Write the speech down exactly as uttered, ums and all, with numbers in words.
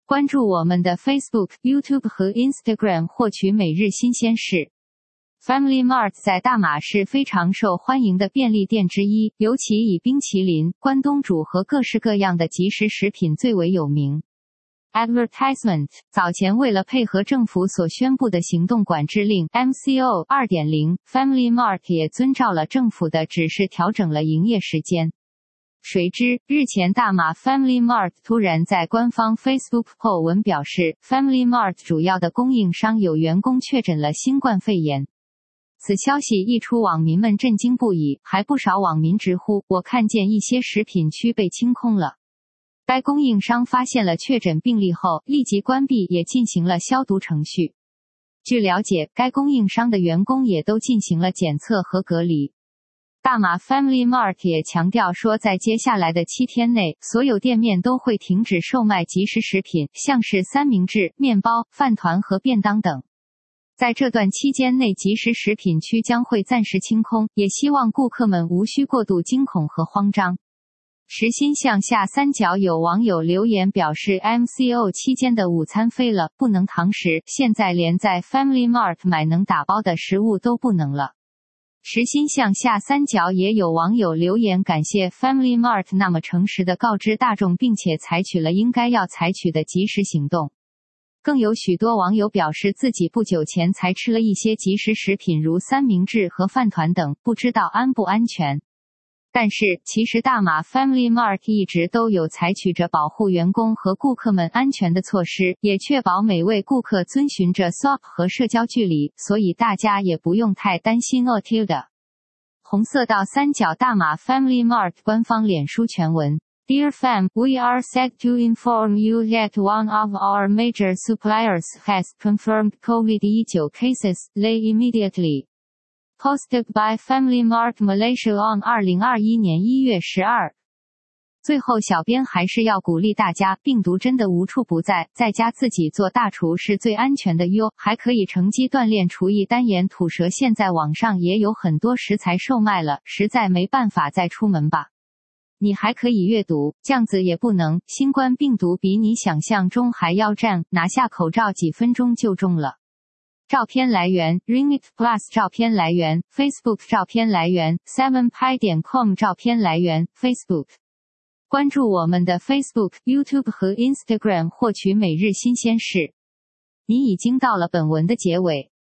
关注我们的 Facebook、YouTube 和 Instagram 获取每日新鲜事。Family Mart 在大马是非常受欢迎的便利店之一，尤其以冰淇淋、关东煮和各式各样的即食食品最为有名。Advertisement 早前为了配合政府所宣布的行动管制令 M C O 二点零 Family Mart 也遵照了政府的指示调整了营业时间。谁知，日前大马 Family Mart 突然在官方 Facebook po 文表示 ，Family Mart 主要的供应商有员工确诊了新冠肺炎。此消息一出，网民们震惊不已，还不少网民直呼：“我看见一些食品区被清空了。”该供应商发现了确诊病例后，立即关闭，也进行了消毒程序。据了解，该供应商的员工也都进行了检测和隔离。大马 Family Mart 也强调说，在接下来的七天内，所有店面都会停止售卖即食食品，像是三明治、面包、饭团和便当等。在这段期间内，即食食品区将会暂时清空，也希望顾客们无需过度惊恐和慌张。时薪向下三角有网友留言表示 ，M C O 期间的午餐飞了，不能堂食，现在连在 Family Mart 买能打包的食物都不能了。时薪向下三角也有网友留言感谢 Family Mart 那么诚实地告知大众，并且采取了应该要采取的及时行动。更有许多网友表示自己不久前才吃了一些即食食品，如三明治和饭团等，不知道安不安全。但是，其实大马 Family Mart 一直都有采取着保护员工和顾客们安全的措施，也确保每位顾客遵循着 S O P 和社交距离，所以大家也不用太担心哦。Tilda 红色到三角大马 Family Mart 官方脸书全文。Dear Fam, we are sad to inform you that one of our major suppliers has confirmed COVID nineteen cases. They immediately posted by Family Mart Malaysia on 二零二一年一月十二。最后小编还是要鼓励大家，病毒真的无处不在，在家自己做大厨是最安全的哟，还可以乘机锻炼厨艺。单眼吐舌现在网上也有很多食材售卖了，实在没办法再出门吧。你还可以阅读，这样子也不能，新冠病毒比你想象中还要战，拿下口罩几分钟就中了。照片来源 Ringit Plus 照片来源 Facebook 照片来源 seven pi 点 com 照片来源 Facebook。 关注我们的 Facebook、YouTube 和 Instagram 获取每日新鲜事。你已经到了本文的结尾。